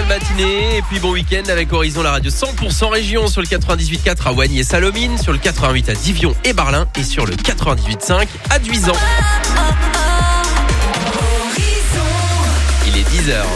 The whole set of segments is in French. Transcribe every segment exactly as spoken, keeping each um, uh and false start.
belle matinée et puis bon week-end avec Horizon, la radio cent pour cent région sur le quatre-vingt-dix-huit virgule quatre à Wagny et Salomine, sur le quatre-vingt-huit à Divion et Barlin et sur le quatre-vingt-dix-huit virgule cinq à Duisan. Il est dix heures.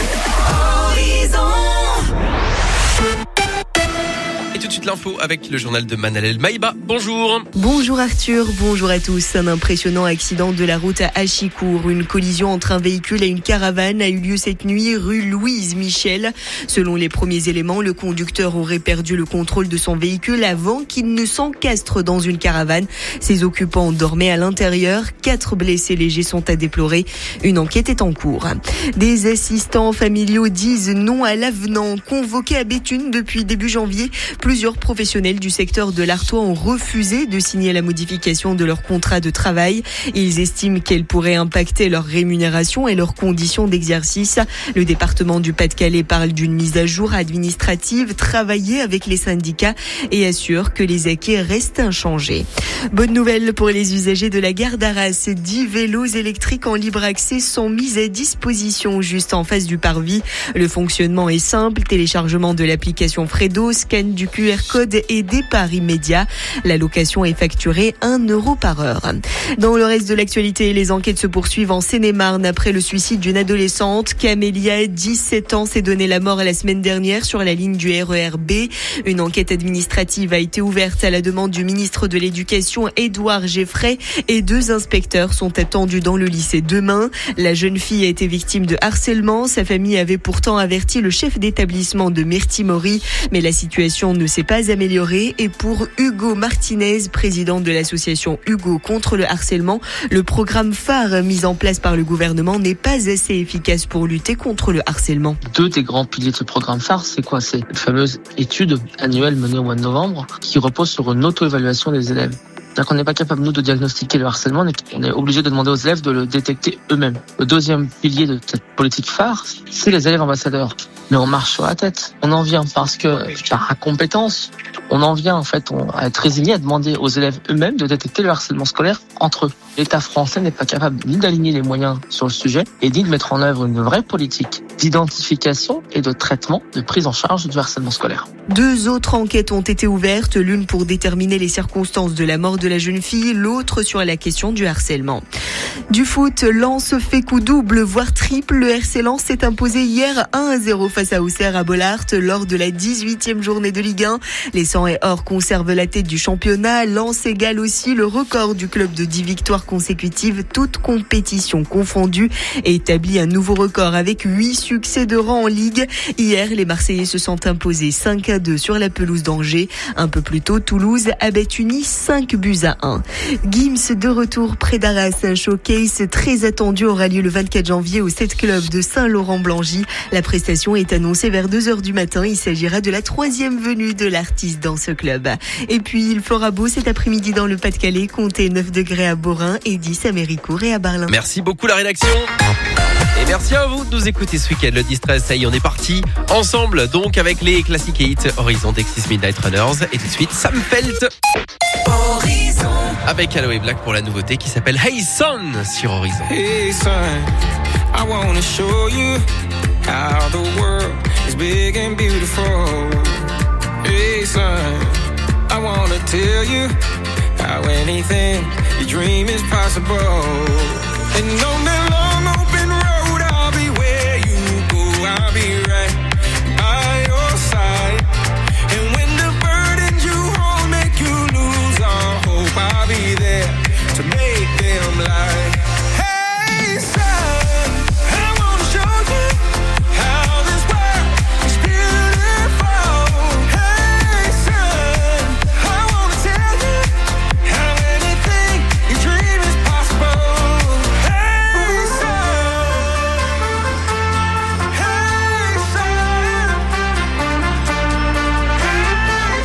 Et tout de suite l'info avec le journal de Manalel Maïba. Bonjour. Bonjour Arthur, bonjour à tous. Un impressionnant accident de la route à Achicourt. Une collision entre un véhicule et une caravane a eu lieu cette nuit rue Louise Michel. Selon les premiers éléments, le conducteur aurait perdu le contrôle de son véhicule avant qu'il ne s'encastre dans une caravane. Ses occupants dormaient à l'intérieur. Quatre blessés légers sont à déplorer. Une enquête est en cours. Des assistants familiaux disent non à l'avenant. Convoqués à Béthune depuis début janvier, plusieurs professionnels du secteur de l'Artois ont refusé de signer la modification de leur contrat de travail. Ils estiment qu'elle pourrait impacter leur rémunération et leurs conditions d'exercice. Le département du Pas-de-Calais parle d'une mise à jour administrative travaillée avec les syndicats et assure que les acquis restent inchangés. Bonne nouvelle pour les usagers de la gare d'Arras. dix vélos électriques en libre accès sont mis à disposition juste en face du parvis. Le fonctionnement est simple, téléchargement de l'application Fredo, scan du Q R code et départ immédiat. La location est facturée un euro par heure. Dans le reste de l'actualité, les enquêtes se poursuivent en Seine-et-Marne après le suicide d'une adolescente. Camélia, dix-sept ans, s'est donné la mort la semaine dernière sur la ligne du R E R B. Une enquête administrative a été ouverte à la demande du ministre de l'Éducation, Édouard Geffray, et deux inspecteurs sont attendus dans le lycée demain. La jeune fille a été victime de harcèlement. Sa famille avait pourtant averti le chef d'établissement de Myrtille-Maury, mais la situation ne s'est pas améliorée. Et pour Hugo Martinez, président de l'association Hugo contre le harcèlement, le programme phare mis en place par le gouvernement n'est pas assez efficace pour lutter contre le harcèlement. Deux des grands piliers de ce programme phare, c'est quoi? C'est une fameuse étude annuelle menée au mois de novembre qui repose sur une auto-évaluation des élèves. C'est-à-dire qu'on n'est pas capable, nous, de diagnostiquer le harcèlement, on est obligé de demander aux élèves de le détecter eux-mêmes. Le deuxième pilier de cette politique phare, c'est les élèves ambassadeurs. Mais on marche sur la tête. On en vient parce que, par incompétence, on en vient en fait on, à être résigné à demander aux élèves eux-mêmes de détecter le harcèlement scolaire entre eux. L'État français n'est pas capable ni d'aligner les moyens sur le sujet et ni de mettre en œuvre une vraie politique d'identification et de traitement, de prise en charge du harcèlement scolaire. Deux autres enquêtes ont été ouvertes, l'une pour déterminer les circonstances de la mort de la jeune fille, l'autre sur la question du harcèlement. Du foot, Lens fait coup double, voire triple. Le R C Lens s'est imposé hier un à zéro face à Auxerre à Bollaert lors de la dix-huitième journée de Ligue un. Les cent et or conservent la tête du championnat. Lens égale aussi le record du club de dix victoires consécutives, toutes compétitions confondues, et établit un nouveau record avec huit succès de rang en Ligue. Hier, les Marseillais se sont imposés cinq à deux sur la pelouse d'Angers. Un peu plus tôt, Toulouse a battu Nice cinq buts à un. Gims de retour près d'Arras. Un showcase très attendu aura lieu le vingt-quatre janvier au sept Club de Saint-Laurent-Blangy. La prestation est annoncée vers deux heures du matin. Il s'agira de la troisième venue de l'artiste dans ce club. Et puis, il fera beau cet après-midi dans le Pas-de-Calais. Comptez neuf degrés à Borin et dix à Méricourt et à Barlin. Merci beaucoup la rédaction. Et merci à vous de nous écouter ce week-end. Le dix-treize, ça y est, on est parti ensemble. Donc avec les classiques hits Horizon d'Exis Midnight Runners. Et tout de suite, Sam Felt. Horizon. Avec Aloe Black pour la nouveauté qui s'appelle Hey Son sur Horizon. Hey son, I wanna show you how the world is big and beautiful. Hey son, I wanna tell you how anything you dream is possible. And on that long open road, I'll be where you go, I'll be right by your side. And when the burdens you hold make you lose all hope, I'll be there to make them lie. Hey son, I wanna show you how this world is beautiful. Hey son, I wanna tell you how anything you dream is possible. Hey son, hey son, hey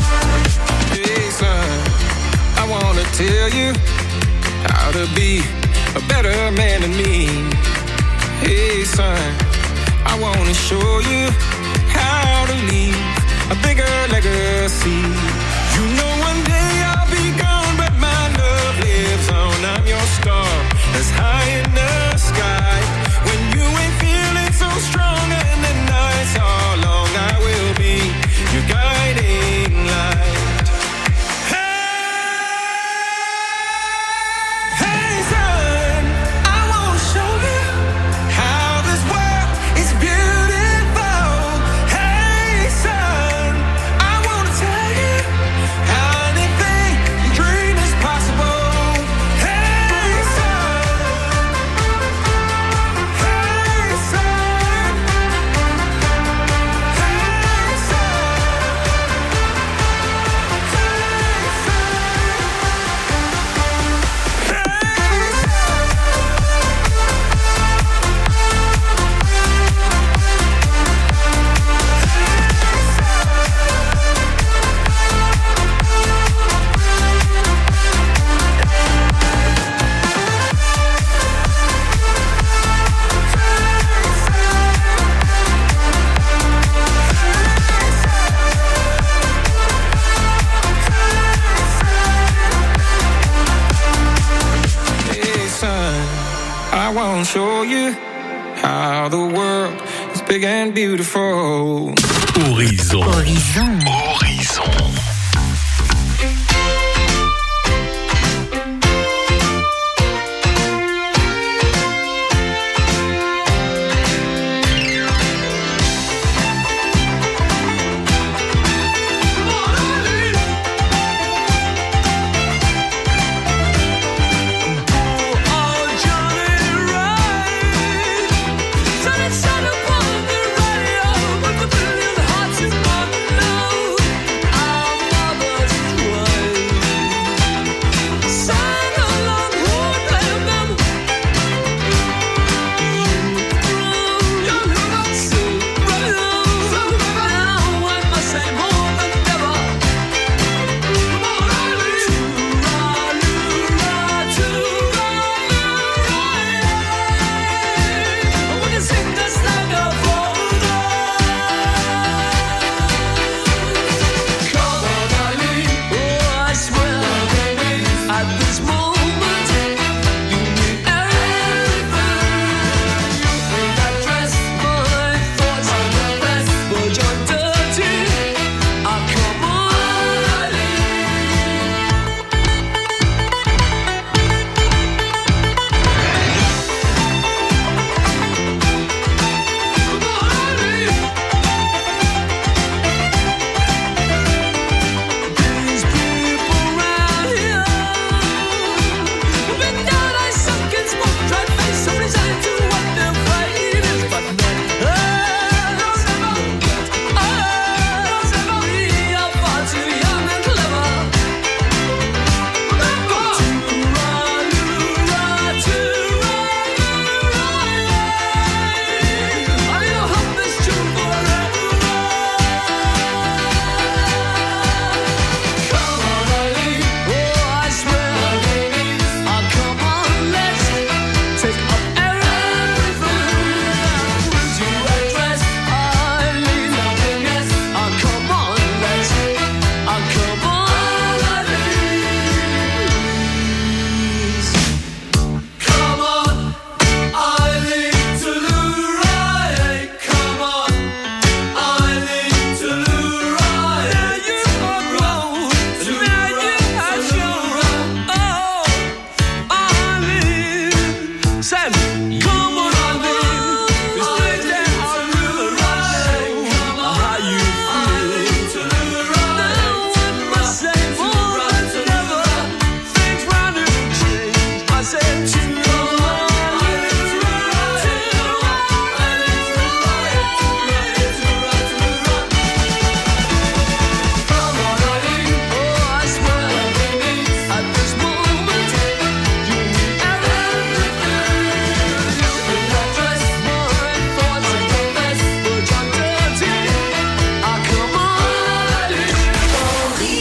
Hey son, I wanna tell you how to be a better man than me. Hey son, I wanna show you how to leave a bigger legacy. You know one day I'll be gone, but my love lives on. I'm your star, that's high in the sky. When you ain't feeling so strong and the nights are long, I will be your guiding light. Show you how the world is big and beautiful. Horizon. Horizon. Horizon.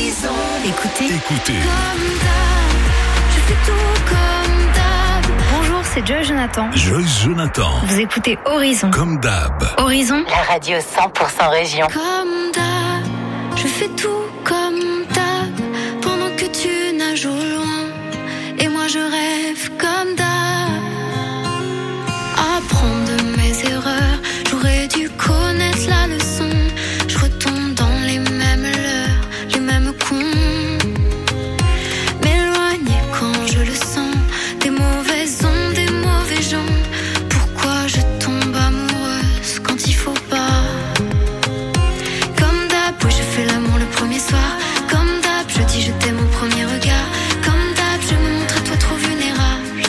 Écoutez. Comme d'hab, je fais tout comme d'hab. Bonjour. c'est Joy Jonathan. Joyce Jonathan. Vous écoutez Horizon. Comme d'hab. Horizon. La radio cent pour cent région. Comme d'hab, je fais tout comme d'hab, pendant que tu nages au loin, et moi je rêve comme d'hab. Apprendre de mes erreurs, j'aurais dû connaître la leçon. Je retombe dans les mêmes leurres, les mêmes cons. M'éloigner quand je le sens, des mauvaises ondes, des mauvais gens. Pourquoi je tombe amoureuse quand il faut pas? Comme d'hab, oui je fais l'amour le premier soir. Comme d'hab, je dis je t'aime au premier regard. Comme d'hab, je me montre à toi trop vulnérable.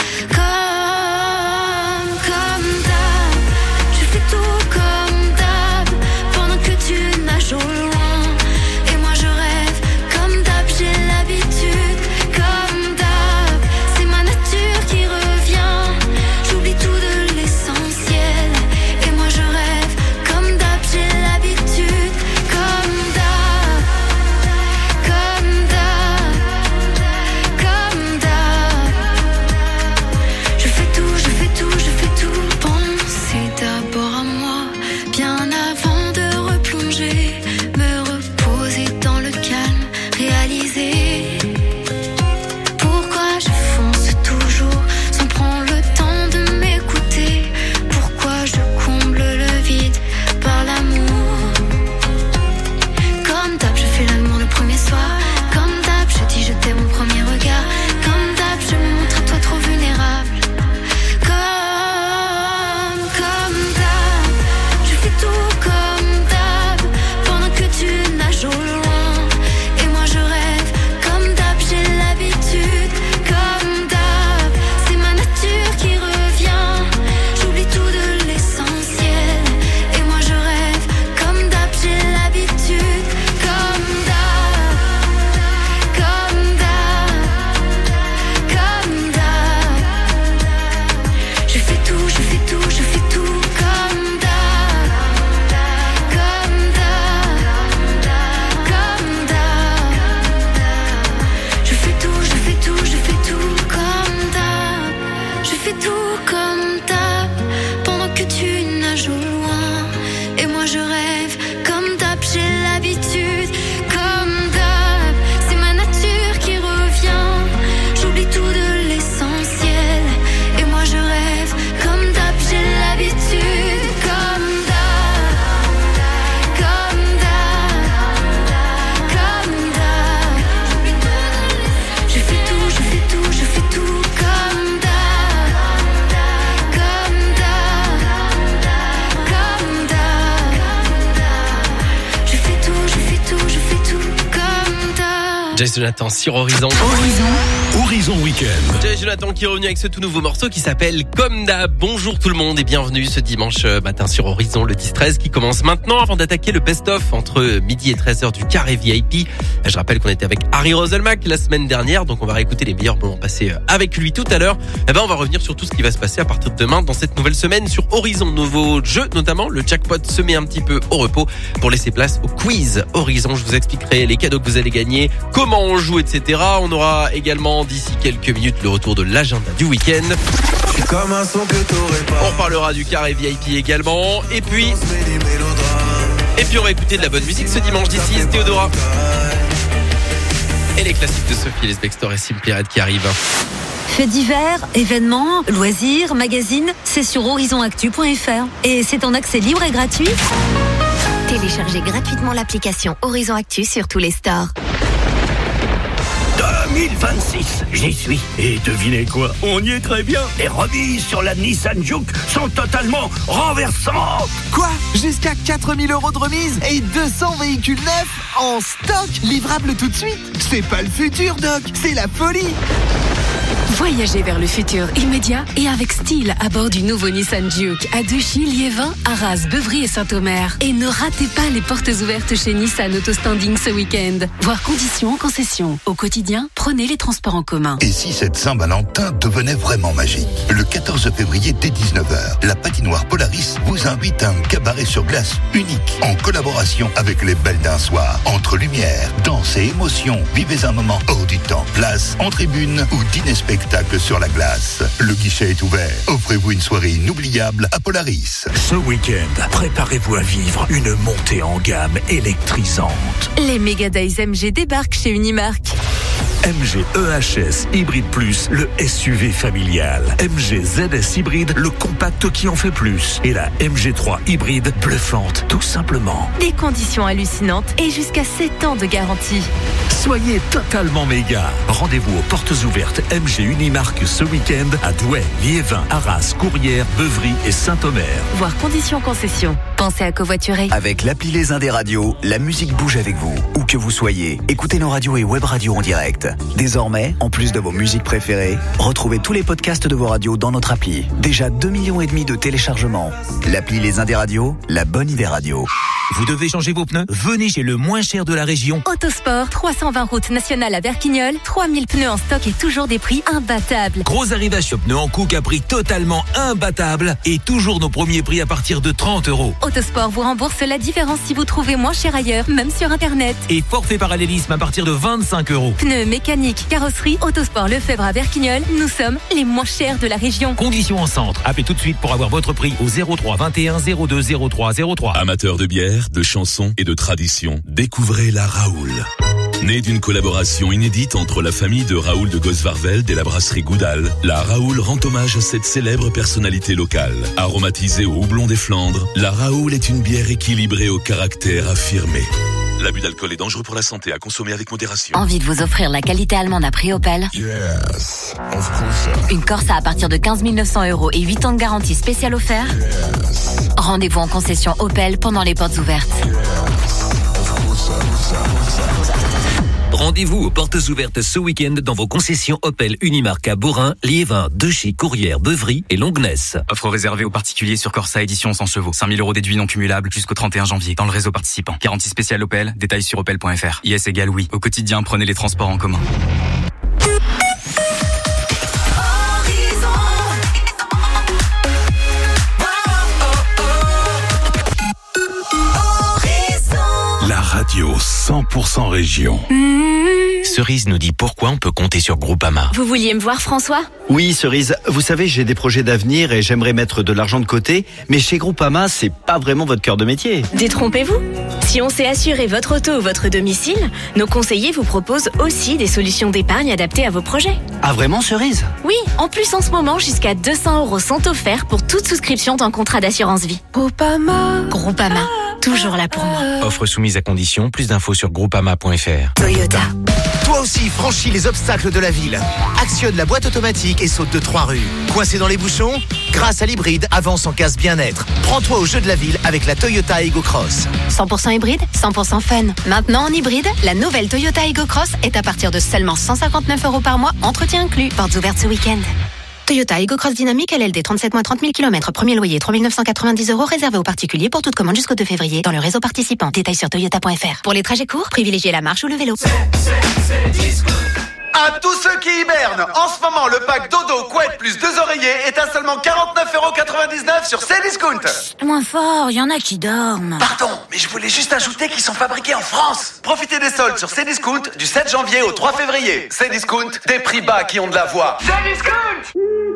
Comme, comme d'hab, je fais tout comme d'hab, pendant que tu nages au loin, et moi je rêve. Comme d'hab, j'ai l'habitude. Comme d'hab, c'est ma nature qui revient. J'oublie tout de l'essentiel, et moi je rêve. Comme d'hab, j'ai l'habitude. Comme d'hab, comme d'hab, comme d'hab. Je fais tout, je fais tout, je fais tout. Pensez d'abord à moi, bien avant de replonger, me reposer dans le calme, réaliser pourquoi je fonce toujours sans prendre le temps de m'écouter. Pourquoi je comble le vide par l'amour. Comme d'hab, je fais l'amour le premier soir. Comme d'hab, je dis je t'aime au premier regard. Comme d'hab, je me montre à toi trop vulnérable. Comme, comme d'hab, je fais tout comme d'hab, pendant que tu nages au loin, et moi je rêve. Comme d'hab, j'ai l'habitude. Comme d'hab, c'est ma nature qui revient. J'oublie tout de l'essentiel, et moi je rêve. Comme d'hab, j'ai l'habitude. Comme d'hab, comme d'hab, comme d'hab. Je fais tout, je fais tout, je fais tout comme d'hab. Comme d'hab, comme d'hab. Je fais tout, je fais tout, je fais tout comme d'hab. Je fais tout comme d'hab, pendant que tu nages au loin, et moi je rêve. Comme d'hab, j'ai l'habitude. Comme d'hab, c'est ma nature qui revient. J'oublie tout de l'essentiel, et moi je rêve. Comme d'hab, j'ai l'habitude. Comme d'hab, comme d'hab, comme d'hab. Je fais tout, je fais tout, je fais tout comme d'hab. Comme d'hab, comme d'hab. Je fais tout, je fais tout, je fais tout comme d'hab. Joyce Jonathan sur Horizon. Horizon Week-end. Joyce Jonathan qui est revenu avec ce tout nouveau morceau qui s'appelle Comme d'hab. Bonjour tout le monde et bienvenue ce dimanche matin sur Horizon, le dix treize qui commence maintenant avant d'attaquer le best-of entre midi et treize heures du Carré V I P. Je rappelle qu'on était avec Harry Roselmack la semaine dernière, donc on va réécouter les meilleurs moments passés avec lui tout à l'heure. Et ben on va revenir sur tout ce qui va se passer à partir de demain dans cette nouvelle semaine sur Horizon. Nouveau jeu notamment, le jackpot se met un petit peu au repos pour laisser place au quiz Horizon. Je vous expliquerai les cadeaux que vous allez gagner, comment on joue, et cetera. On aura également d'ici quelques minutes le retour de l'agenda du week-end. Comme un son que t'aurais pas. On parlera du Carré V I P également. Et puis, et puis on va écouter de la bonne musique ce dimanche d'ici, Théodora. Et les classiques de Sophie Lesbextor et Simply Red qui arrivent. Faits divers, événements, loisirs, magazines, c'est sur horizon actu point f r. Et c'est en accès libre et gratuit. Téléchargez gratuitement l'application Horizon Actu sur tous les stores. deux mille vingt-six, j'y suis. Et devinez quoi? On y est très bien. Les remises sur la Nissan Juke sont totalement renversantes. Quoi? Jusqu'à quatre mille euros de remise et deux cents véhicules neufs en stock, livrables tout de suite. C'est pas le futur, Doc, c'est la folie. Voyagez vers le futur immédiat et avec style à bord du nouveau Nissan Juke à Douchy, Liévin, Arras, Beuvry et Saint-Omer. Et ne ratez pas les portes ouvertes chez Nissan Autostanding ce week-end. Voir conditions en concession. Au quotidien, prenez les transports en commun. Et si cette Saint-Valentin devenait vraiment magique? Le quatorze février dès dix-neuf heures, la patinoire Polaris vous invite à un cabaret sur glace unique en collaboration avec les Belles d'un Soir. Entre lumière, danse et émotion, vivez un moment hors du temps. Place en tribune ou dîner spectacle sur la glace. Le guichet est ouvert. Offrez-vous une soirée inoubliable à Polaris. Ce week-end, préparez-vous à vivre une montée en gamme électrisante. Les Mega Days M G débarquent chez Unimark. M G E H S Hybride Plus, le S U V familial. M G Z S Hybride, le compact qui en fait plus. Et la M G trois Hybride, bluffante, tout simplement. Des conditions hallucinantes et jusqu'à sept ans de garantie. Soyez totalement méga. Rendez-vous aux portes ouvertes M G Unimark ce week-end à Douai, Liévin, Arras, Courrières, Beuvry et Saint-Omer. Voir conditions concession. Pensez à covoiturer. Avec l'appli Les Indés Radio, la musique bouge avec vous. Où que vous soyez, écoutez nos radios et web radios en direct. Désormais, en plus de vos musiques préférées, retrouvez tous les podcasts de vos radios dans notre appli. Déjà deux millions et demi de téléchargements. L'appli Les Indés Radio, la bonne idée radio. Vous devez changer vos pneus? Venez chez le moins cher de la région. Autosport, trois cent vingt route nationale à Berquignolles, trois mille pneus en stock et toujours des prix imbattables. Gros arrivage sur pneus en Cook à prix totalement imbattable et toujours nos premiers prix à partir de trente euros. Autosport vous rembourse la différence si vous trouvez moins cher ailleurs, même sur internet. Et forfait parallélisme à partir de vingt-cinq euros. Pneus, mécanique, carrosserie, Autosport Lefebvre à Berquignolles, nous sommes les moins chers de la région. Conditions en centre. Appelez tout de suite pour avoir votre prix au zéro trois vingt et un zéro deux zéro trois zéro trois. Amateurs de bière, de chansons et de tradition, découvrez la Raoul. Née d'une collaboration inédite entre la famille de Raoul de Gosvarveld et la brasserie Goudal, la Raoul rend hommage à cette célèbre personnalité locale. Aromatisée au houblon des Flandres, la Raoul est une bière équilibrée au caractère affirmé. L'abus d'alcool est dangereux pour la santé, à consommer avec modération. Envie de vous offrir la qualité allemande à prix Opel? Yes, of course. Une Corsa à partir de quinze mille neuf cents euros et huit ans de garantie spéciale offert? Yes. Rendez-vous en concession Opel pendant les portes ouvertes. Yes, of course. Rendez-vous aux portes ouvertes ce week-end dans vos concessions Opel Unimark à Borin, Liévin, Dechy, Courrières, Beuvry et Longness. Offre réservée aux particuliers sur Corsa édition cent chevaux. cinq mille euros déduits non cumulables jusqu'au trente et un janvier dans le réseau participant. Garantie spéciale Opel, détails sur opel point f r. I S égale oui. Au quotidien, prenez les transports en commun. La radio cent pour cent région. Mmh. Cerise nous dit pourquoi on peut compter sur Groupama. Vous vouliez me voir, François? Oui, Cerise. Vous savez, j'ai des projets d'avenir et j'aimerais mettre de l'argent de côté. Mais chez Groupama, c'est pas vraiment votre cœur de métier. Détrompez-vous. Si on sait assurer votre auto ou votre domicile, nos conseillers vous proposent aussi des solutions d'épargne adaptées à vos projets. Ah vraiment, Cerise? Oui, en plus en ce moment, jusqu'à deux cents euros sont offerts pour toute souscription d'un contrat d'assurance vie. Groupama. Groupama. Toujours là pour moi. Offre soumise à condition, plus d'infos sur groupama point f r. Toyota. Toi aussi, franchis les obstacles de la ville. Actionne la boîte automatique et saute de trois rues. Coincé dans les bouchons? Grâce à l'hybride, avance en casse bien-être. Prends-toi au jeu de la ville avec la Toyota Ego Cross. cent pour cent hybride, cent pour cent fun. Maintenant en hybride, la nouvelle Toyota Ego Cross est à partir de seulement cent cinquante-neuf euros par mois, entretien inclus. Portes ouvertes ce week-end. Toyota Ego Cross Dynamique L L D, trente-sept mois, trente mille kilomètres, premier loyer, trois mille neuf cent quatre-vingt-dix euros, réservé aux particuliers pour toute commande jusqu'au deux février dans le réseau participant. Détails sur toyota point f r. Pour les trajets courts, privilégiez la marche ou le vélo. C'est, c'est, c'est disco. À tous ceux qui hibernent, en ce moment, le pack dodo, couette plus deux oreillers est à seulement quarante-neuf euros quatre-vingt-dix-neuf sur Cdiscount. Moins fort, il y en a qui dorment. Pardon, mais je voulais juste ajouter qu'ils sont fabriqués en France. Profitez des soldes sur Cdiscount du sept janvier au trois février. Cdiscount, des prix bas qui ont de la voix. Cdiscount.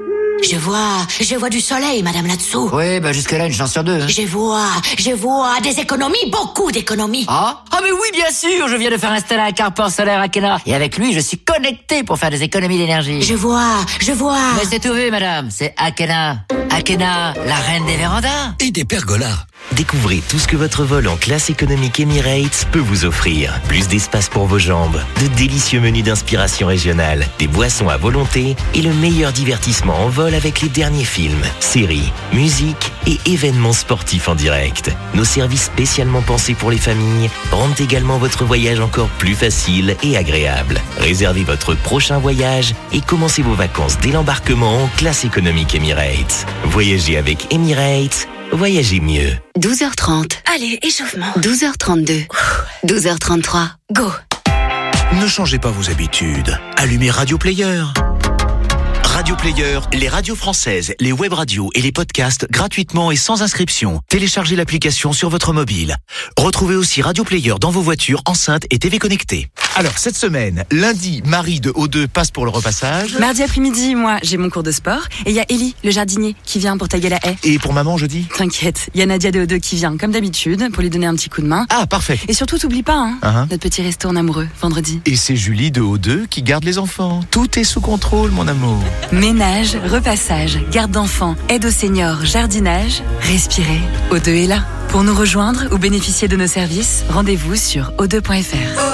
Je vois, je vois du soleil, madame, là-dessous. Oui, bah jusque-là, une chance sur deux. Hein. Je vois, je vois des économies, beaucoup d'économies. Ah Ah mais oui, bien sûr, je viens de faire installer un carport solaire à Kena. Et avec lui, je suis connecté pour faire des économies d'énergie. Je vois, je vois. Mais c'est tout vu, madame, c'est Akena. Akena, la reine des vérandas. Et des pergolas. Découvrez tout ce que votre vol en classe économique Emirates peut vous offrir. Plus d'espace pour vos jambes, de délicieux menus d'inspiration régionale, des boissons à volonté et le meilleur divertissement en vol avec les derniers films, séries, musique et événements sportifs en direct. Nos services spécialement pensés pour les familles rendent également votre voyage encore plus facile et agréable. Réservez votre prochain voyage et commencez vos vacances dès l'embarquement en classe économique Emirates. Voyagez avec Emirates. Voyagez mieux. douze heures trente. Allez, échauffement. douze heures trente-deux. douze heures trente-trois. Go. Ne changez pas vos habitudes. Allumez Radio Player. Radio Player, les radios françaises, les web radios et les podcasts gratuitement et sans inscription. Téléchargez l'application sur votre mobile. Retrouvez aussi Radio Player dans vos voitures, enceintes et T V connectées. Alors, cette semaine, lundi, Marie de O deux passe pour le repassage. Mardi après-midi, moi, j'ai mon cours de sport. Et il y a Ellie, le jardinier, qui vient pour tailler la haie. Et pour maman, jeudi ? T'inquiète, il y a Nadia de O deux qui vient, comme d'habitude, pour lui donner un petit coup de main. Ah, parfait. Et surtout, t'oublies pas, hein, uh-huh. notre petit resto en amoureux, vendredi. Et c'est Julie de O deux qui garde les enfants. Tout est sous contrôle, mon amour. Ménage, repassage, garde d'enfants, aide aux seniors, jardinage, respirez. O deux est là. Pour nous rejoindre ou bénéficier de nos services, rendez-vous sur o deux point f r.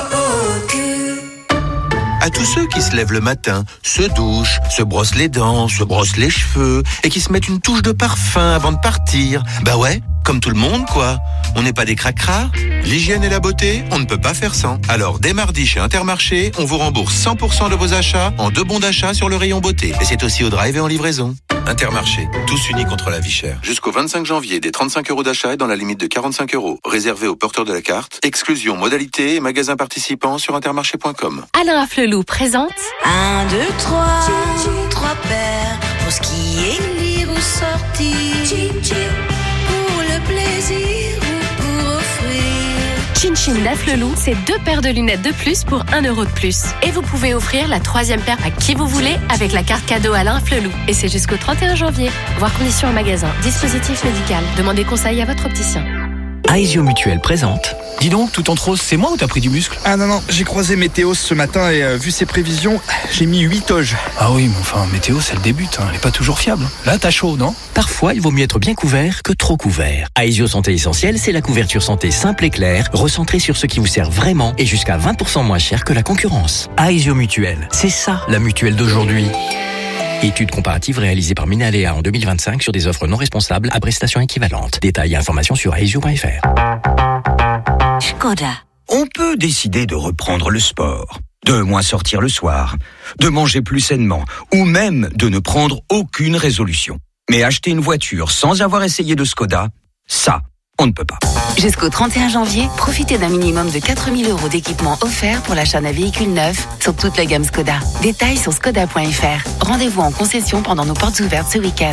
À tous ceux qui se lèvent le matin, se douchent, se brossent les dents, se brossent les cheveux et qui se mettent une touche de parfum avant de partir. Bah ouais, comme tout le monde quoi. On n'est pas des cracras. L'hygiène et la beauté, on ne peut pas faire sans. Alors dès mardi chez Intermarché, on vous rembourse cent pour cent de vos achats en deux bons d'achat sur le rayon beauté. Et c'est aussi au drive et en livraison. Intermarché, tous unis contre la vie chère. Jusqu'au vingt-cinq janvier, des trente-cinq euros d'achat dans la limite de quarante-cinq euros. Réservé aux porteurs de la carte. Exclusion, modalité et magasins participants sur intermarché point com. Alain Afflelou présente Un, deux, trois, trois paires pour ce qui est lire ou sortir, pour le plaisir ou pour offrir. Chin Chin d'Afflelou, c'est deux paires de lunettes de plus pour un euro de plus. Et vous pouvez offrir la troisième paire à qui vous voulez avec la carte cadeau Alain Afflelou. Et c'est jusqu'au trente et un janvier. Voir conditions en magasin. Dispositif médical. Demandez conseil à votre opticien. Aesio Mutuelle présente. Dis donc, tout en rose, c'est moi ou t'as pris du muscle? Ah non, non, j'ai croisé Météo ce matin et euh, vu ses prévisions, j'ai mis huit toges. Ah oui, mais enfin, Météo, c'est le début, hein. Elle est pas toujours fiable. Là, t'as chaud, non? Parfois, il vaut mieux être bien couvert que trop couvert. Aesio Santé Essentielle, c'est la couverture santé simple et claire, recentrée sur ce qui vous sert vraiment et jusqu'à vingt pour cent moins cher que la concurrence. Aesio Mutuelle, c'est ça, la mutuelle d'aujourd'hui. Étude comparative réalisée par Minalea en deux mille vingt-cinq sur des offres non responsables à prestations équivalentes. Détails et informations sur aesio point f r. Skoda. On peut décider de reprendre le sport, de moins sortir le soir, de manger plus sainement, ou même de ne prendre aucune résolution. Mais acheter une voiture sans avoir essayé de Skoda, ça, on ne peut pas. Jusqu'au trente et un janvier, profitez d'un minimum de quatre mille euros d'équipement offert pour l'achat d'un véhicule neuf sur toute la gamme Skoda. Détails sur skoda point f r. Rendez-vous en concession pendant nos portes ouvertes ce week-end.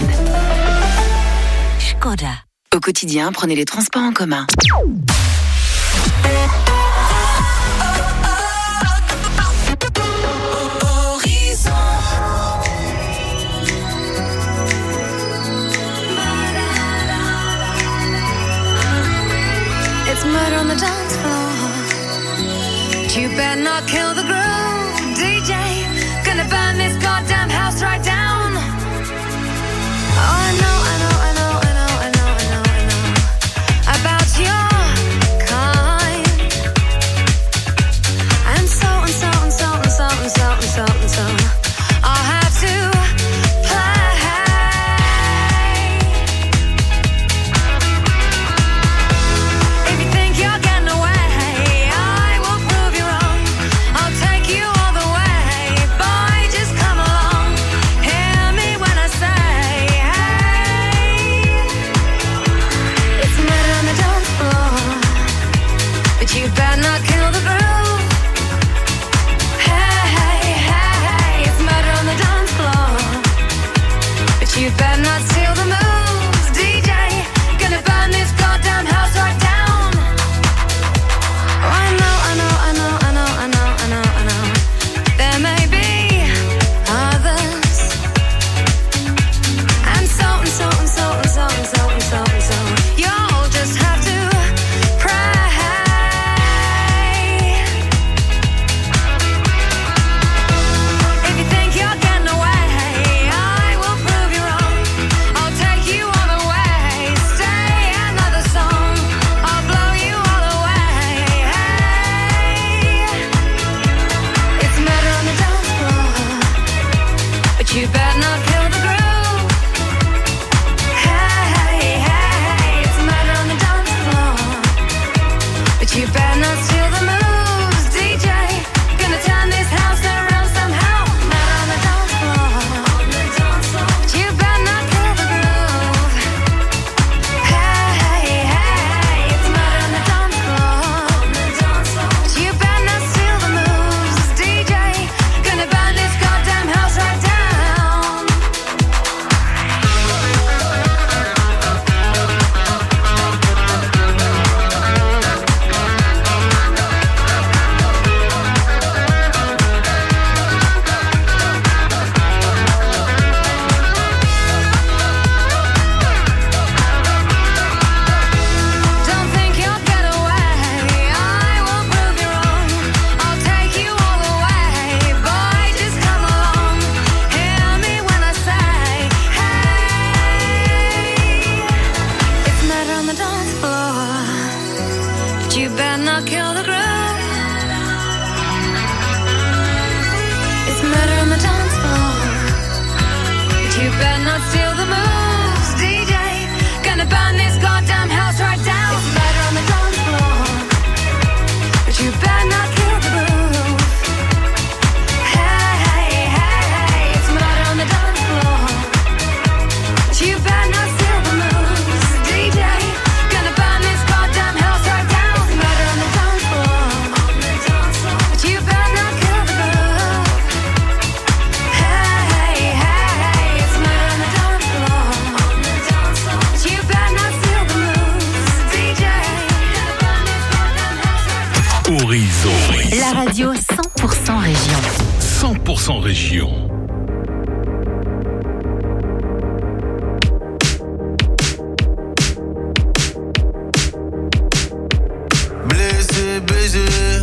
Skoda. Au quotidien, prenez les transports en commun. It's murder on the dance floor. You better not kill the groove, D J. Gonna burn this goddamn house right down. Oh, I know, I know, I know, I know, I know, I know, I know about your kind. And so and so and so and so and so and so and so. I'll have to. Boy, just come along. Hear me when I say, hey. La radio cent pour cent région. cent pour cent région. Blessé, B G,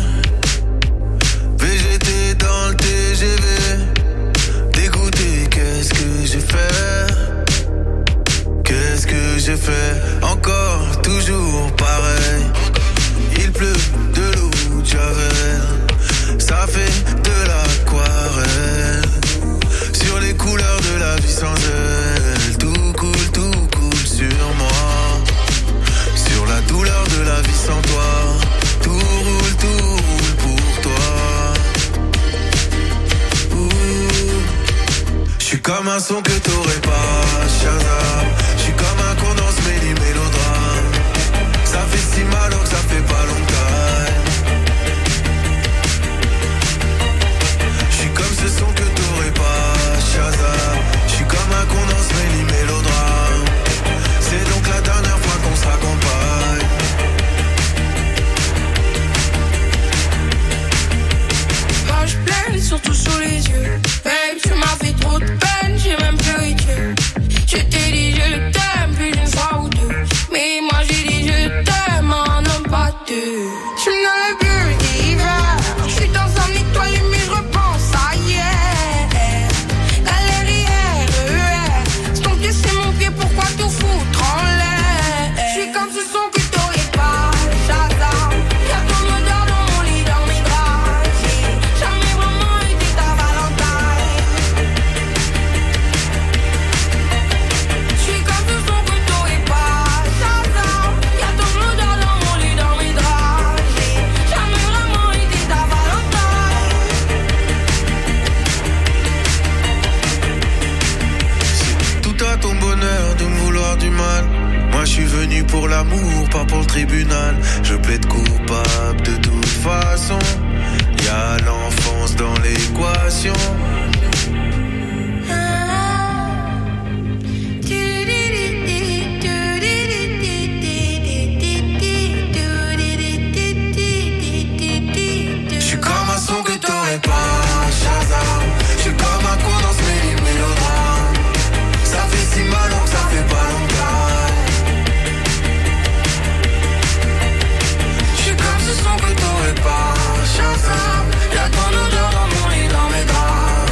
V G T dans le T G V. Dégoûté, qu'est-ce que j'ai fait? Qu'est-ce que j'ai fait? Encore, toujours pareil. Il pleut de l'eau de Javel. Ça fait de l'aquarelle. Sur les couleurs de la vie sans elle. Tout coule, tout coule sur moi. Sur la douleur de la vie sans toi. Tout roule, tout roule pour toi. J'suis comme un son que t'aurais pas, Shazam. J'suis comme un con dans ce méli mélodrame. Ça fait si mal alors que ça fait pas longtemps. J'suis comme ce son que t'aurais pas, Shazam. J'suis comme un con dans ce méli mélodrame. C'est donc la dernière fois qu'on se raccompagne. Page pleine, surtout sous les yeux. Babe, tu m'as fait trop de peine, j'ai même pleuré Dieu. Je t'ai dit je t'aime plus d'une fois ou deux. Mais moi j'ai dit je t'aime, un homme pas deux. Je me donne le but d'hiver. Je suis dans un étoile mais je repense à hier. Galère, R E R. C'est ton pied, c'est mon pied, pourquoi tout foutre en l'air? Je suis comme ce son que t'aurais pas, Shazam. Y'a ton odeur dans mon lit, dans mes draps. J'ai jamais vraiment été ta Valentine. Je suis comme ce son que t'aurais pas, Shazam. Y'a ton odeur dans mon lit, dans mes draps. J'ai jamais vraiment été ta Valentine. Tout à ton bonheur de me vouloir du mal. Moi je suis venu pour l'amour, pas pour le tribunal. Je plaide coupable de toute façon. Y'a l'enfance dans l'équation. Je suis comme un son que t'aurais pas, Shazam. Je suis comme un con dans ce méli mélodrame. Ça fait si mal alors que ça fait pas longtemps. Je suis comme ce son que t'aurais pas, Shazam. Y'a ton odeur dans mon lit, dans mes draps.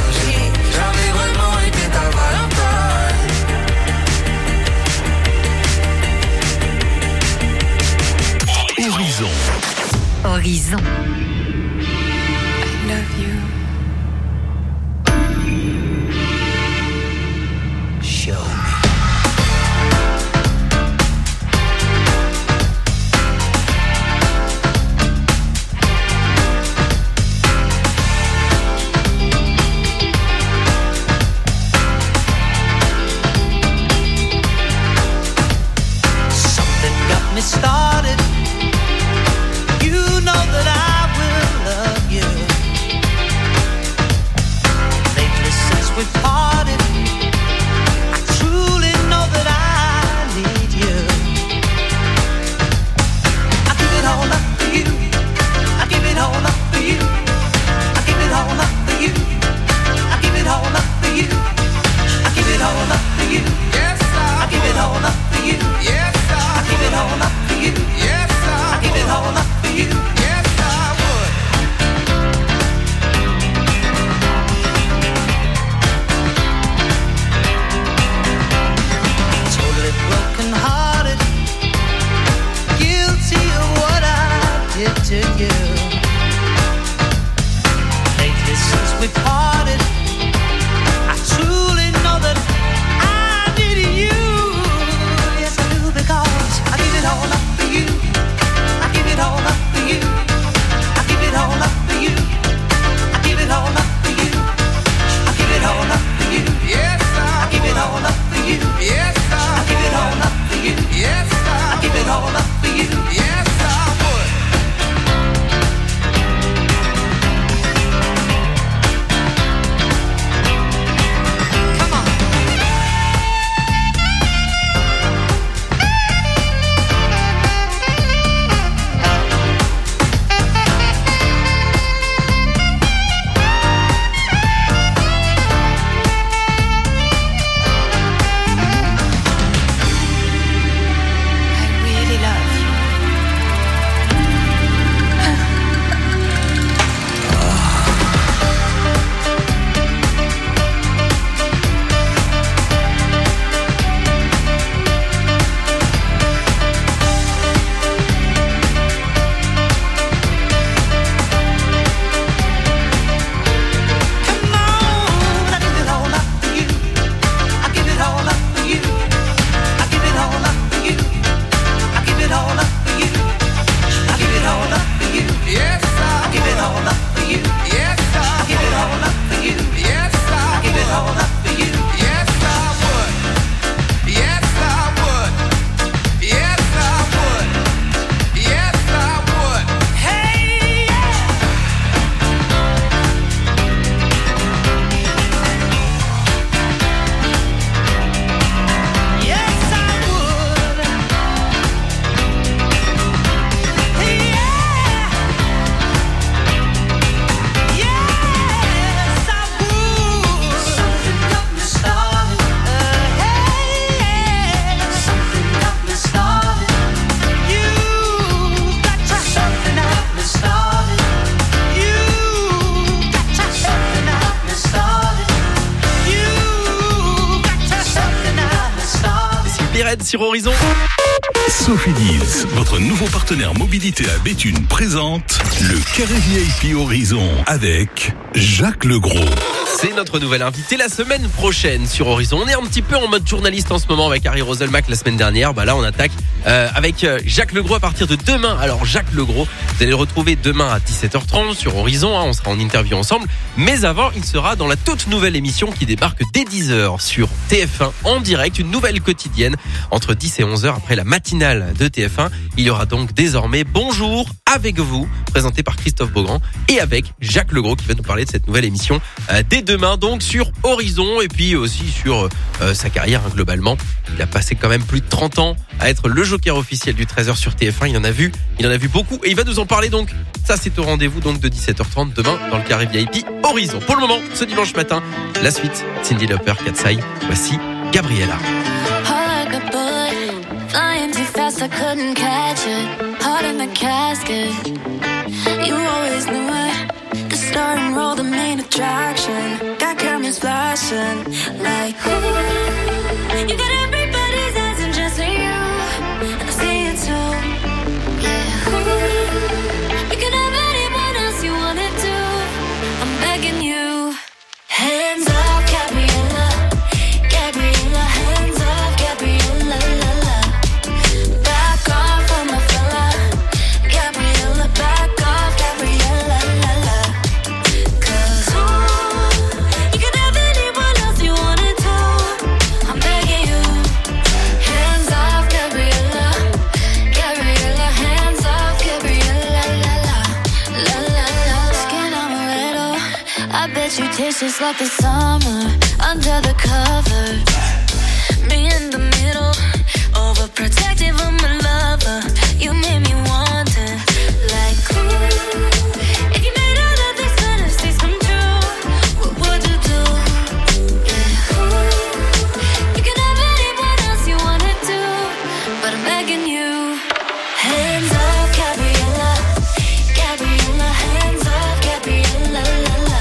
sur Horizon. Sophie Deals, votre nouveau partenaire mobilité à Béthune, présente le Carré V I P Horizon avec Jacques Legros. C'est notre nouvel invité la semaine prochaine sur Horizon. On est un petit peu en mode journaliste en ce moment avec Harry Roselmack la semaine dernière. Bah là, on attaque euh, avec Jacques Legros à partir de demain. Alors Jacques Legros, vous allez le retrouver demain à dix-sept heures trente sur Horizon. Hein, on sera en interview ensemble. Mais avant, il sera dans la toute nouvelle émission qui débarque dès dix heures sur T F un en direct. Une nouvelle quotidienne entre dix et onze heures après la matinale de T F un. Il y aura donc désormais Bonjour avec vous, présenté par Christophe Beaugrand et avec Jacques Legros qui va nous parler de cette nouvelle émission euh, dès demain donc sur Horizon et puis aussi sur euh, sa carrière hein, globalement. Il a passé quand même plus de trente ans à être le joker officiel du treize heures sur T F un. Il en a vu, il en a vu beaucoup et il va nous en parler donc. Ça c'est au rendez-vous donc de dix-sept heures trente demain dans le Carré V I P Horizon. Pour le moment, ce dimanche matin, la suite Cyndi Lauper, Katsai. Voici Gabriella. Flying too fast, I couldn't catch it. Heart in the casket. You always knew it. The star and roll, the main attraction. Got cameras flashing like ooh. You got everybody's eyes and just for you. And I see it too. Yeah. Ooh. You can have anyone else you wanted to. I'm begging you. Hands up, Gabriella. Gabriella, hands up, Gabriella. You taste just like the summer under the covers. Me in the middle, overprotective of my lover. You made me want it, like ooh. If you made all of these fantasies come true, what would you do? Yeah, ooh. You can have anyone else you wanted to, but I'm begging you. Hands up, Gabriella, Gabriella, hands up, Gabriella, la la.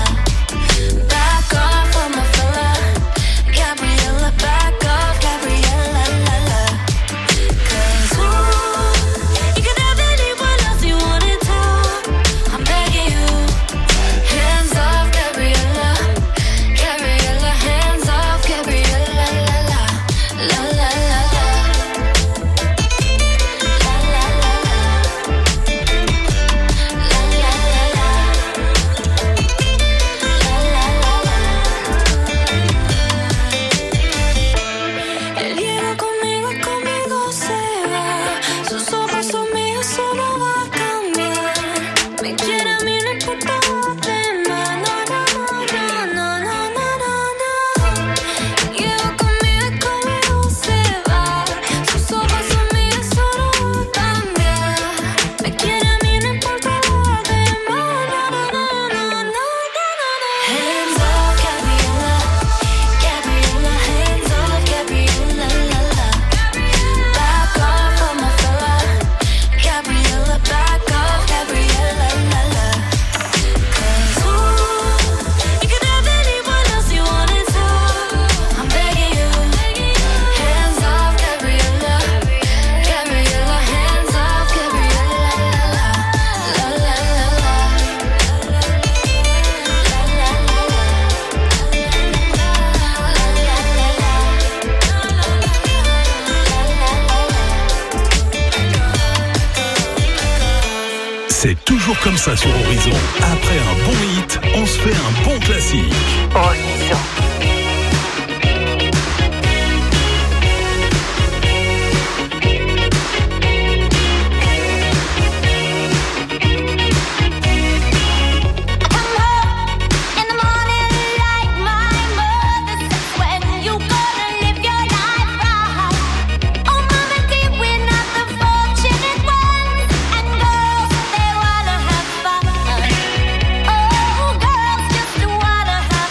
C'est toujours comme ça sur Horizon. Après un bon hit, on se fait un bon classique. Horizon. Oh, girls just wanna have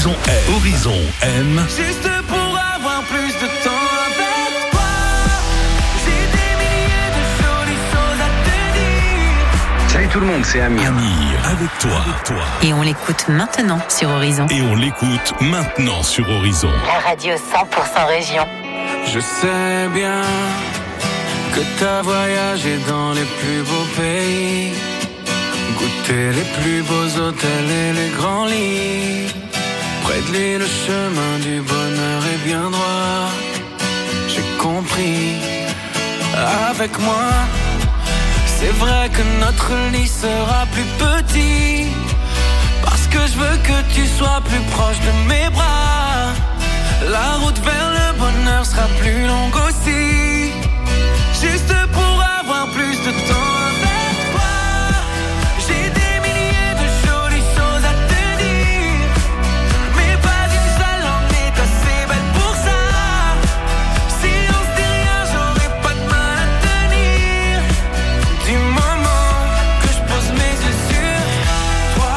Horizon aime. Horizon aime. Juste pour avoir plus de temps avec toi. J'ai des milliers de jolies choses à te dire. Salut tout le monde, c'est Amir. Amir, avec toi. Avec toi. Et on l'écoute maintenant sur Horizon. Et on l'écoute maintenant sur Horizon. La radio cent pour cent région. Je sais bien que t'as voyagé dans les plus beaux pays, goûté les plus beaux hôtels et les grands lits. Près de lui le chemin du bonheur est bien droit. J'ai compris. Avec moi, c'est vrai que notre lit sera plus petit, parce que je veux que tu sois plus proche de mes bras. La route vers le bonheur sera plus longue aussi, juste pour avoir plus de temps avec toi. J'ai des milliers de jolies choses à te dire, mais pas une seule en est assez belle pour ça. Si on se dit rien, j'aurais pas de mal à tenir. Du moment que je pose mes yeux sur toi,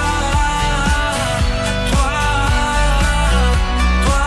toi, toi,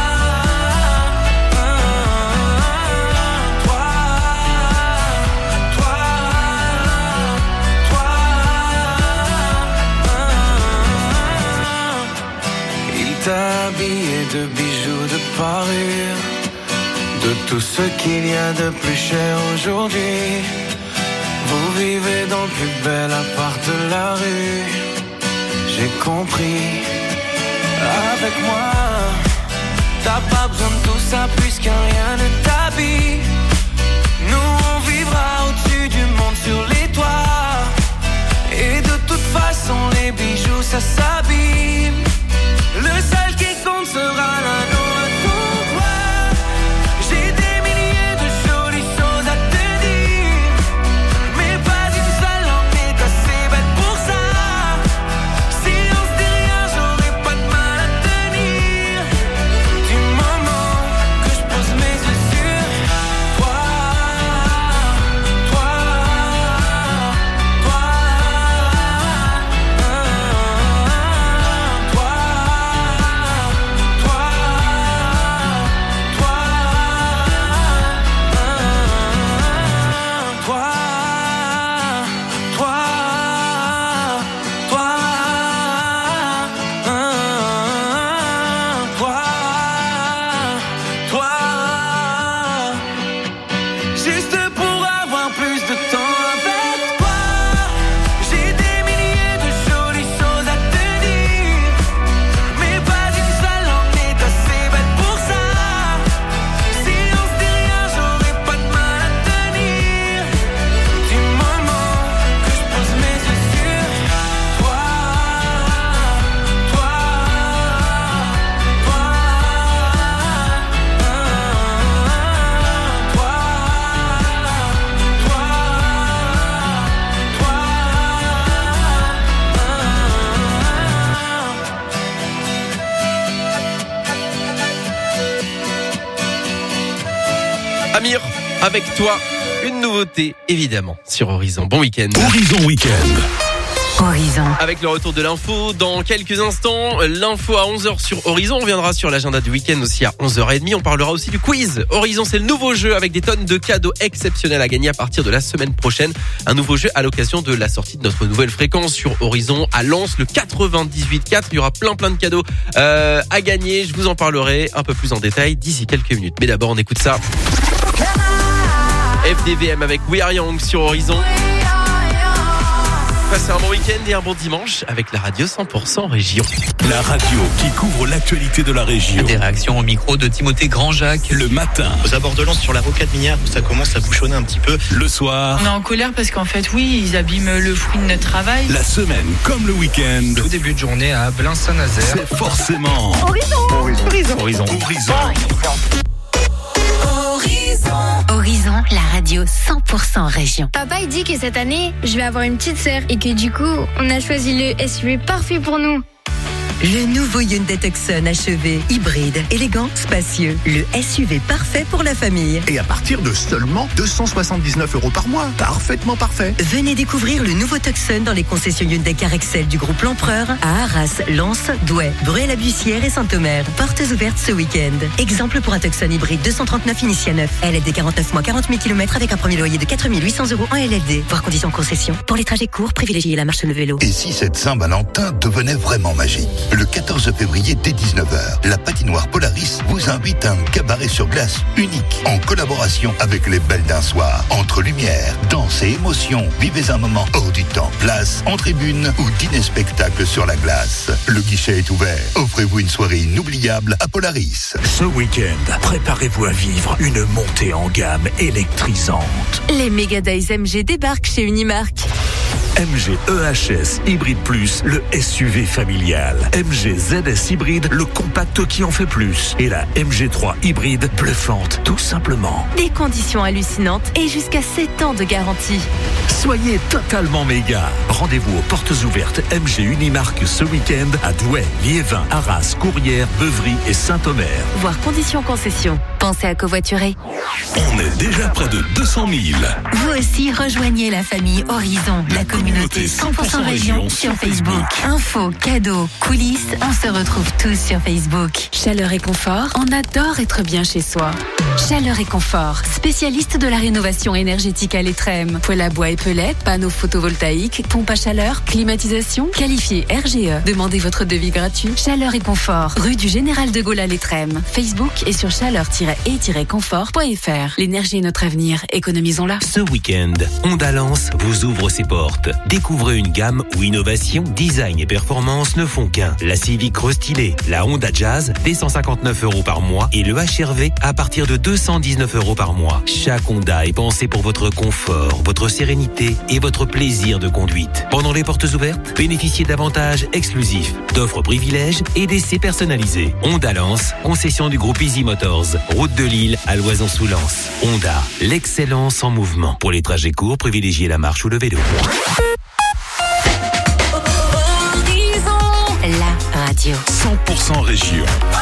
habillé de bijoux, de parures, de tout ce qu'il y a de plus cher aujourd'hui. Vous vivez dans le plus bel appart de la rue. J'ai compris. Avec moi, t'as pas besoin de tout ça puisque rien ne t'habille. Nous on vivra au-dessus du monde sur les toits, et de toute façon les bijoux ça s'abîme. Le seul qui compte sera l'anneau à ton doigt. J'ai des milliers de jolies choses à te dire, mais pas une seule en est assez belle pour ça. Si on se dit rien, j'aurais pas de mal à tenir. Du moment que je pose mes yeux sur toi, toi, toi, Amir, avec toi, une nouveauté évidemment sur Horizon. Bon week-end. Horizon Week-end. Horizon. Avec le retour de l'info dans quelques instants, l'info à onze heures sur Horizon. On reviendra sur l'agenda du week-end aussi à onze heures trente. On parlera aussi du quiz. Horizon, c'est le nouveau jeu avec des tonnes de cadeaux exceptionnels à gagner à partir de la semaine prochaine. Un nouveau jeu à l'occasion de la sortie de notre nouvelle fréquence sur Horizon à Lens, le quatre-vingt-dix-huit quatre. Il y aura plein plein de cadeaux euh, à gagner. Je vous en parlerai un peu plus en détail d'ici quelques minutes. Mais d'abord, on écoute ça. F D V M avec We Are Young sur Horizon. Passez un bon week-end et un bon dimanche avec la radio cent pour cent région. La radio qui couvre l'actualité de la région. Des réactions au micro de Timothée Grand-Jacques. Le matin. Aux abords de Lens sur la rocade minière où ça commence à bouchonner un petit peu. Le soir. On est en colère parce qu'en fait, oui, ils abîment le fruit de notre travail. La semaine comme le week-end. Tout début de journée à Abelin-Saint-Nazaire. C'est forcément Horizon. Horizon. Horizon. Horizon. Horizon. Horizon, la radio cent pour cent région. Papa, il dit que cette année, je vais avoir une petite sœur et que du coup, on a choisi le S U V parfait pour nous. Le nouveau Hyundai Tucson H E V, hybride, élégant, spacieux. Le S U V parfait pour la famille. Et à partir de seulement deux cent soixante-dix-neuf euros par mois. Parfaitement parfait. Venez découvrir le nouveau Tucson dans les concessions Hyundai Car Excel du groupe L'Empereur à Arras, Lens, Douai, Bruay-la-Bussière et Saint-Omer. Portes ouvertes ce week-end. Exemple pour un Tucson hybride deux cent trente-neuf initial neuf. L L D quarante-neuf mois, quarante mille kilomètres avec un premier loyer de quatre mille huit cents euros en L L D. Voir conditions concession. Pour les trajets courts, privilégiez la marche le vélo. Et si cette Saint-Valentin devenait vraiment magique? Le quatorze février dès dix-neuf heures, la patinoire Polaris vous invite à un cabaret sur glace unique en collaboration avec les Belles d'un Soir. Entre lumière, danse et émotion, vivez un moment hors du temps. Place en tribune ou dîner-spectacle sur la glace. Le guichet est ouvert. Offrez-vous une soirée inoubliable à Polaris. Ce week-end, préparez-vous à vivre une montée en gamme électrisante. Les Mega Days M G débarquent chez Unimark. M G E H S Hybride Plus, le S U V familial. M G Z S Hybride, le compact qui en fait plus. Et la M G trois Hybride, bluffante, tout simplement. Des conditions hallucinantes et jusqu'à sept ans de garantie. Soyez totalement méga. Rendez-vous aux portes ouvertes M G Unimark ce week-end à Douai, Liévin, Arras, Courrières, Beuvry et Saint-Omer. Voir conditions concession. Pensez à covoiturer. On est déjà près de deux cent mille. Vous aussi rejoignez la famille Horizon, la communauté cent pour cent région sur Facebook. Infos, cadeaux, coulisses, on se retrouve tous sur Facebook. Chaleur et confort, on adore être bien chez soi. Chaleur et confort, spécialiste de la rénovation énergétique à l'Étrême. Poêle à bois et pellets, panneaux photovoltaïques, pompe à chaleur, climatisation, qualifié R G E. Demandez votre devis gratuit. Chaleur et confort, rue du Général de Gaulle à l'Étrême. Facebook et sur chaleur-et confort point f r. L'énergie est notre avenir, économisons-la. Ce week-end, Honda Lens vous ouvre ses portes. Découvrez une gamme où innovation, design et performance ne font qu'un. La Civic restylée, la Honda Jazz, dès cent cinquante-neuf euros par mois et le H R V à partir de deux cent dix-neuf euros par mois. Chaque Honda est pensé pour votre confort, votre sérénité et votre plaisir de conduite. Pendant les portes ouvertes, bénéficiez d'avantages exclusifs, d'offres privilèges et d'essais personnalisés. Honda Lens, concession du groupe Easy Motors, route de Lille à Loison-sous-Lens. Honda, l'excellence en mouvement. Pour les trajets courts, privilégiez la marche ou le vélo. La radio cent pour cent région.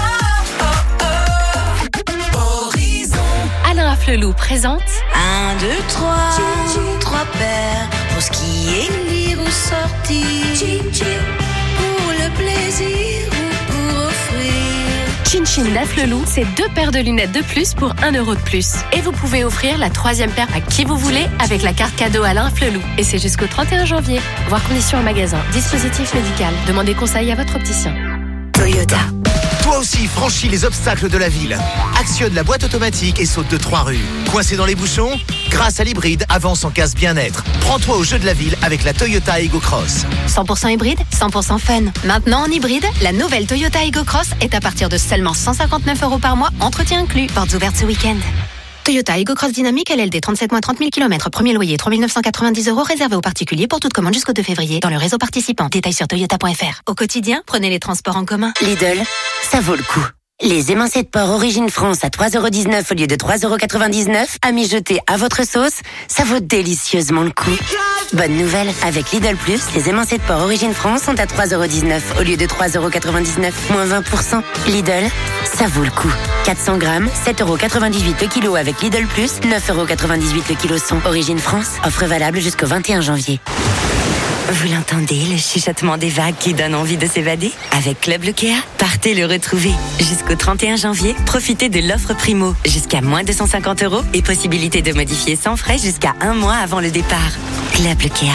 Alain Afflelou présente Un, deux, trois, trois paires pour skier, lire ou sortir. Pour le plaisir ou pour offrir. Chin Chin d'Afflelou, c'est deux paires de lunettes de plus pour un euro de plus. Et vous pouvez offrir la troisième paire à qui vous voulez avec la carte cadeau Alain Afflelou. Et c'est jusqu'au trente et un janvier. Voir conditions en magasin. Dispositif médical. Demandez conseil à votre opticien. Toyota. Toi aussi, franchis les obstacles de la ville. Actionne la boîte automatique et saute de trois rues. Coincé dans les bouchons? Grâce à l'hybride, avance en casse bien-être. Prends-toi au jeu de la ville avec la Toyota Ego Cross. cent pour cent hybride, cent pour cent fun. Maintenant en hybride, la nouvelle Toyota Ego Cross est à partir de seulement cent cinquante-neuf euros par mois, entretien inclus. Portes ouvertes ce week-end. Toyota Ego Cross Dynamique L L D trente-sept mois, trente mille kilomètres. Premier loyer trois mille neuf cent quatre-vingt-dix euros réservé aux particuliers pour toute commande jusqu'au deux février dans le réseau participant. Détails sur toyota point f r. Au quotidien, prenez les transports en commun. Lidl, ça vaut le coup. Les émincés de porc Origine France à trois euros dix-neuf au lieu de trois euros quatre-vingt-dix-neuf, à mijoter à votre sauce, ça vaut délicieusement le coup. Bonne nouvelle, avec Lidl Plus, les émincés de porc Origine France sont à trois euros dix-neuf au lieu de trois euros quatre-vingt-dix-neuf, moins vingt pour cent. Lidl, ça vaut le coup. quatre cents grammes, sept euros quatre-vingt-dix-huit le kilo avec Lidl Plus, neuf euros quatre-vingt-dix-huit le kilo son. Origine France, offre valable jusqu'au vingt et un janvier. Vous l'entendez, le chuchotement des vagues qui donne envie de s'évader? Avec Club Lucéa, partez le retrouver. Jusqu'au trente et un janvier, profitez de l'offre Primo. Jusqu'à moins deux cent cinquante euros et possibilité de modifier sans frais jusqu'à un mois avant le départ. Club Lucéa.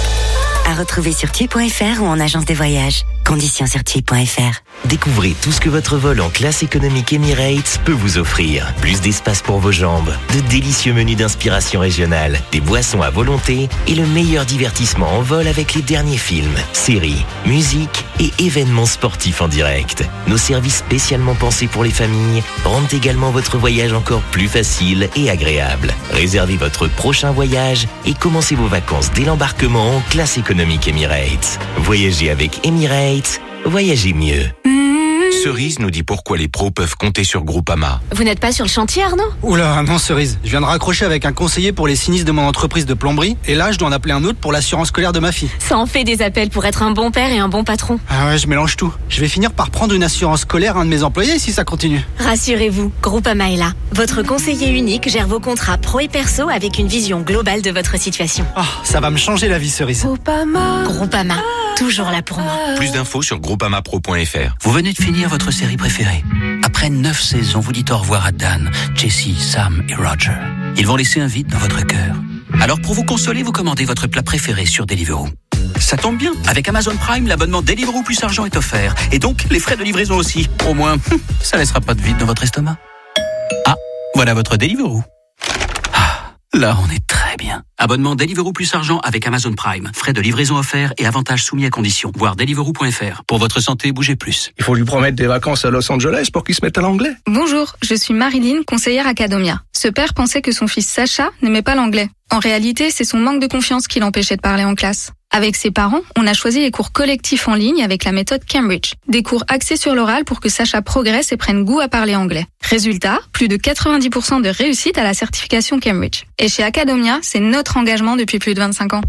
À retrouver sur T U I point F R ou en agence des voyages. Conditions sur T U I point F R. Découvrez tout ce que votre vol en classe économique Emirates peut vous offrir. Plus d'espace pour vos jambes, de délicieux menus d'inspiration régionale, des boissons à volonté et le meilleur divertissement en vol avec les derniers films, séries, musique et événements sportifs en direct. Nos services spécialement pensés pour les familles rendent également votre voyage encore plus facile et agréable. Réservez votre prochain voyage et commencez vos vacances dès l'embarquement en classe économique Emirates. Voyagez avec Emirates, voyagez mieux. Cerise nous dit pourquoi les pros peuvent compter sur Groupama. Vous n'êtes pas sur le chantier, Arnaud? Oula, non Cerise, je viens de raccrocher avec un conseiller pour les sinistres de mon entreprise de plomberie et là je dois en appeler un autre pour l'assurance scolaire de ma fille. Ça en fait des appels pour être un bon père et un bon patron. Ah ouais, je mélange tout. Je vais finir par prendre une assurance scolaire à un de mes employés si ça continue. Rassurez-vous, Groupama est là. Votre conseiller unique gère vos contrats pro et perso avec une vision globale de votre situation. Ah, oh, ça va me changer la vie, Cerise. Groupama. Groupama, toujours là pour moi. Plus d'infos sur groupamapro point f r. Vous venez de finir votre série préférée. Après neuf saisons, vous dites au revoir à Dan, Jessie, Sam et Roger. Ils vont laisser un vide dans votre cœur. Alors pour vous consoler, vous commandez votre plat préféré sur Deliveroo. Ça tombe bien, avec Amazon Prime, l'abonnement Deliveroo plus argent est offert. Et donc, les frais de livraison aussi. Au moins, ça laissera pas de vide dans votre estomac. Ah, voilà votre Deliveroo. Ah, là, on est très bien. Abonnement Deliveroo plus argent avec Amazon Prime. Frais de livraison offerts et avantages soumis à conditions. Voir deliveroo point f r. Pour votre santé, bougez plus. Il faut lui promettre des vacances à Los Angeles pour qu'il se mette à l'anglais. Bonjour, je suis Marilyn, conseillère Academia. Ce père pensait que son fils Sacha n'aimait pas l'anglais. En réalité, c'est son manque de confiance qui l'empêchait de parler en classe. Avec ses parents, on a choisi les cours collectifs en ligne avec la méthode Cambridge. Des cours axés sur l'oral pour que Sacha progresse et prenne goût à parler anglais. Résultat, plus de quatre-vingt-dix pour cent de réussite à la certification Cambridge. Et chez Academia, c'est notre engagement depuis plus de vingt-cinq ans.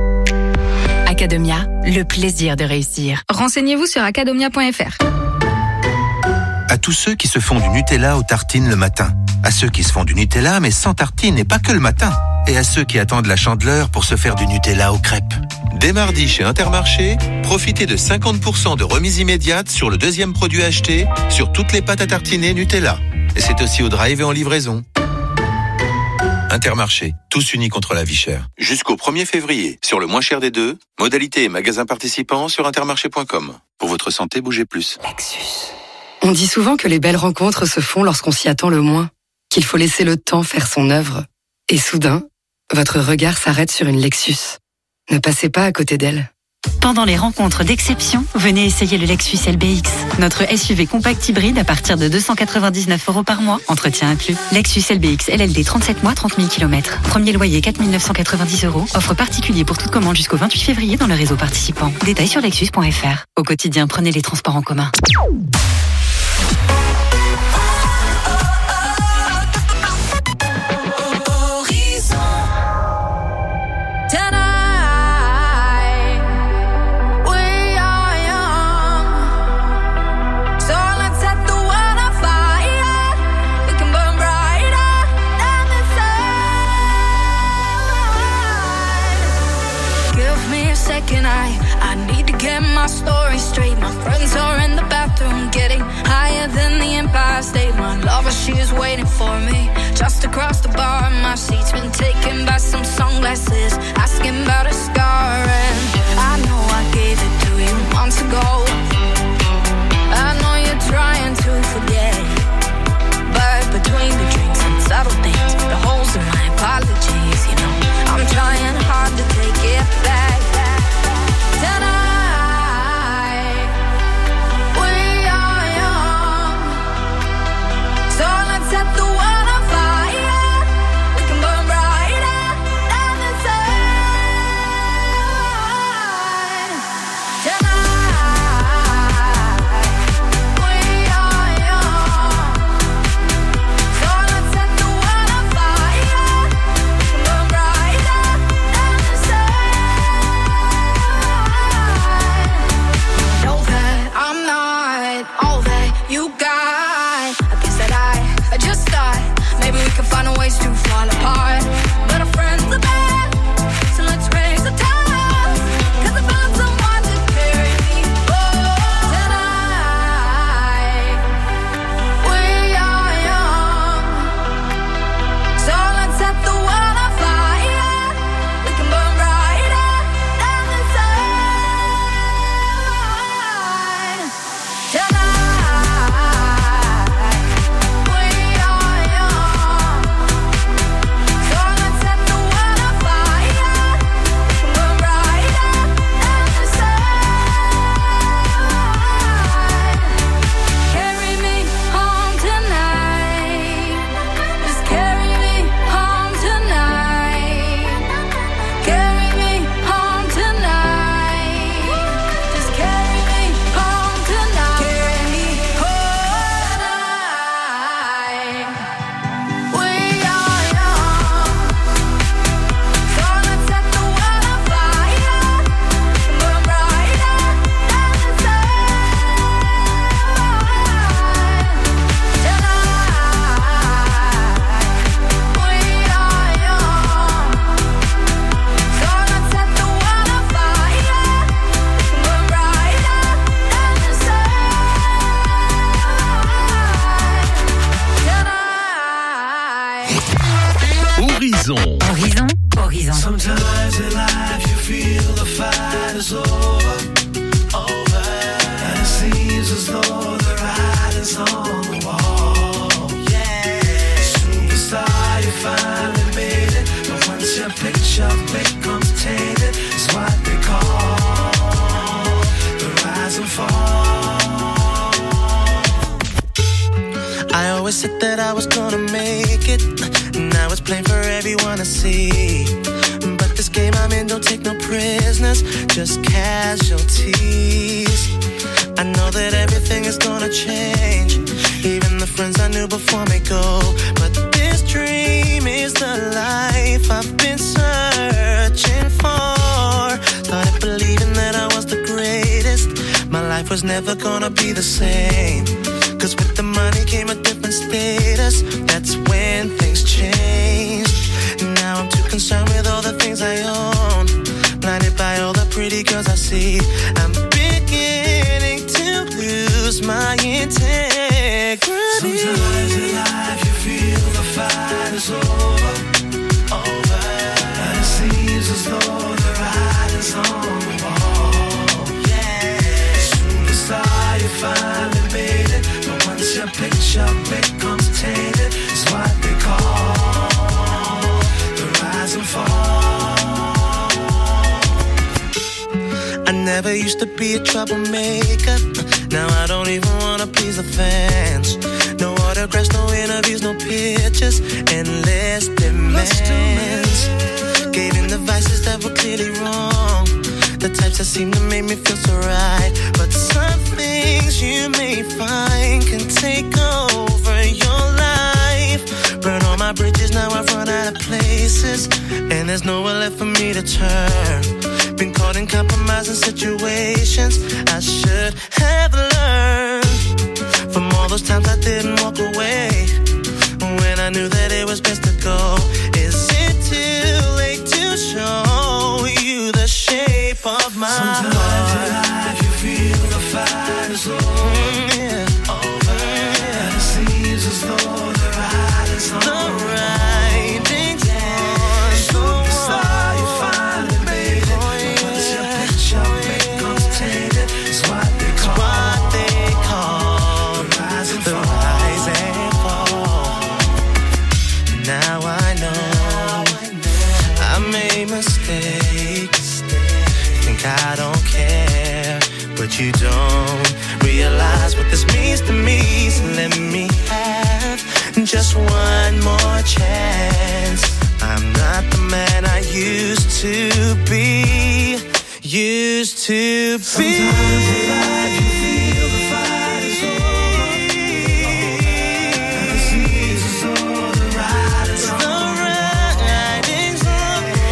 Academia, le plaisir de réussir. Renseignez-vous sur academia point f r. À tous ceux qui se font du Nutella aux tartines le matin. À ceux qui se font du Nutella mais sans tartines et pas que le matin. Et à ceux qui attendent la Chandeleur pour se faire du Nutella aux crêpes. Dès mardi chez Intermarché, profitez de cinquante pour cent de remise immédiate sur le deuxième produit acheté sur toutes les pâtes à tartiner Nutella. Et c'est aussi au drive et en livraison. Intermarché, tous unis contre la vie chère. Jusqu'au premier février, sur le moins cher des deux, modalités et magasins participants sur intermarché point com. Pour votre santé, bougez plus. Lexus. On dit souvent que les belles rencontres se font lorsqu'on s'y attend le moins, qu'il faut laisser le temps faire son œuvre. Et soudain, votre regard s'arrête sur une Lexus. Ne passez pas à côté d'elle. Pendant les rencontres d'exception, venez essayer le Lexus L B X. Notre S U V compact hybride à partir de deux cent quatre-vingt-dix-neuf euros par mois, entretien inclus. Lexus L B X L L D trente-sept mois, trente mille kilomètres. Premier loyer quatre mille neuf cent quatre-vingt-dix euros. Offre particulier pour toute commande jusqu'au vingt-huit février dans le réseau participant. Détails sur lexus point f r. Au quotidien, prenez les transports en commun. I, I need to get my story straight. My friends are in the bathroom, getting higher than the Empire State. My lover, she is waiting for me just across the bar. My seat's been taken by some sunglasses, asking about a scar. And I know I gave it to you months ago. I know you're trying to forget, but between the drinks and subtle things, the holes in my apologies, you know, I'm trying hard to take it back. Tonight, we are young, so let's set the world on fire. We can burn brighter than the sun. Sometimes in life you feel the fight is over, over, and it seems as though the writing's on the wall. Yeah, superstar, you finally made it, but once your picture becomes tainted, it's what they call the rise and fall. I always said that I was gonna make it. Now it's plain for everyone to see. But this game I'm in don't take no prisoners, just casualties. I know that everything is gonna change. Even the friends I knew before may go. But this dream is the life I've been searching for. Started believing that I was the greatest. My life was never gonna be the same. Cause with the money came a different status. That's when things changed. Now I'm too concerned with all the things I own. Blinded by all the pretty girls I see. I'm beginning to lose my integrity. Sometimes in life you feel the fight is over, over, and it seems as though the writing's on the wall. Yeah, superstar, you finally made it. Your picture becomes tainted, it's what they call the rise and fall. I never used to be a troublemaker. Now I don't even wanna please the fans. No autographs, no interviews, no pictures, endless demands. Gave in the vices that were clearly wrong, the types that seem to make me feel so right. But some things you may find can take over your life. Burn all my bridges, now I've run out of places, and there's nowhere left for me to turn. Been caught in compromising situations I should have learned from all those times I didn't walk away when I knew that it was best to go. Is it too late to show you the shape of my Sometimes heart? Sometimes in life you feel the fight is over, mm, yeah. over, yeah. And it seems as though the writing's on the writing's on. Superstar, you finally made it. Oh, yeah. Once your picture becomes tainted, it's what they call, what they call the rise and the fall. Rise and fall. Now I know I made mistakes. Think I don't care, but you don't realize what this means to me. So let me have just one more chance. I'm not the man I used to be, used to be. Sometimes in life you feel the fight is over, and it seems as though the writing's on the writing's on the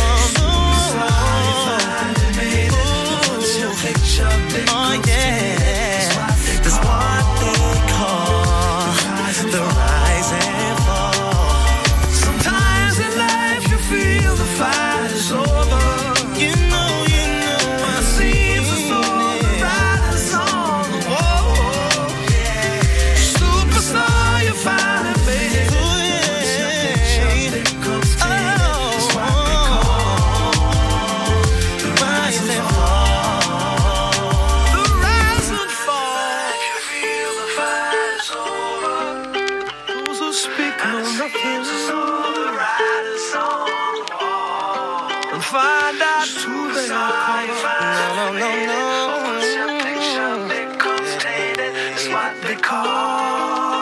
wall. Once your picture becomes oh, yeah. That's what they call the rise and fall. Sometimes in life you feel the fight is over. You know, you know, it seems as though the writing's on the wall. Superstar, you finally made it. Once your picture becomes tainted, it's what they call the rise and fall. The rise and fall. You feel the fight is over. Those who speak know nothing. So the writing's on the wall. And find out who they are. No, no, no, no. Once your picture becomes tainted, it's what they call